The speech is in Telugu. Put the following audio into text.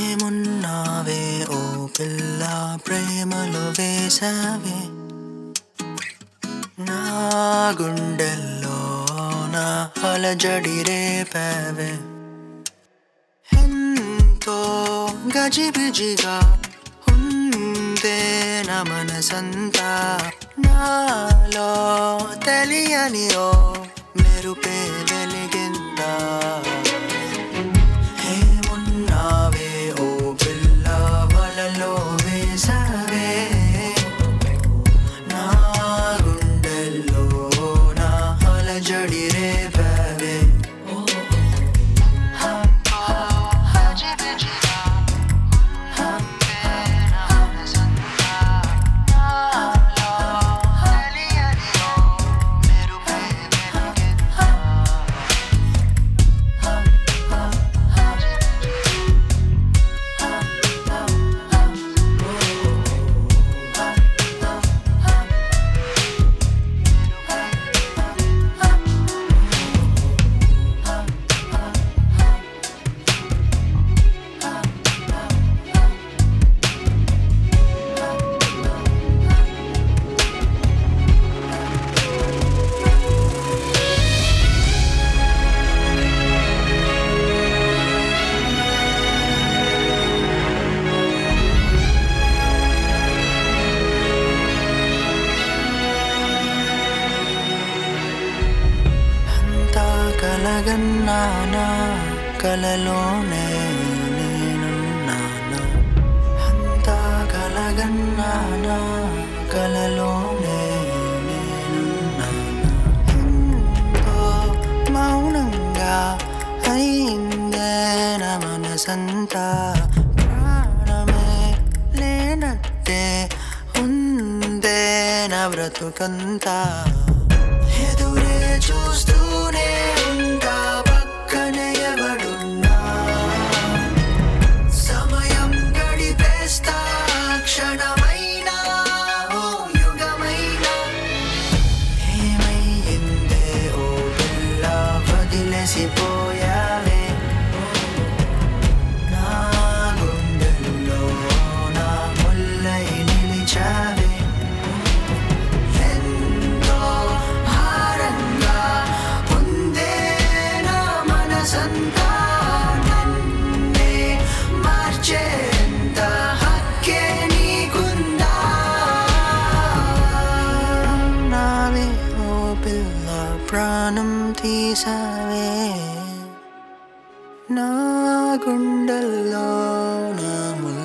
ఏమున్నావే ఓ పిల్ల ప్రేమలో వేసావే నా గుండెల్లో నా అలజడి రేపావే ఎంతో గజిబిజిగా ఉందే నా మనసంతా నాలో తెలియని ఓ మెరుపే వెలిగిందా ఏమున్నావే ఓ పిల్ల వలలో వేసావే నా గుండెల్లో నా అలజడి రేపావే కలగన్నానా కలలోనే నేనున్నానా అంతా కలగన్నానా కలలోనే నేనున్నానా ఎంతో మౌనంగా అయిందే నా మనసంతా ప్రాణమే లేనట్టే ఉందే నా బ్రతుకంతా ఎదురే చూస్తూనే ఉంటా పక్కనే ఎవడున్నా సమయం గడిపేస్తా క్షణమైనా ఓ యుగమైనా ఏమయ్యిందే ఓ పిల్ల వదిలేసిపోయావే నా గుండెల్లో నా ముల్లై నిలిచావే ప్రాణం తీసావే నా గుండెల్లో నా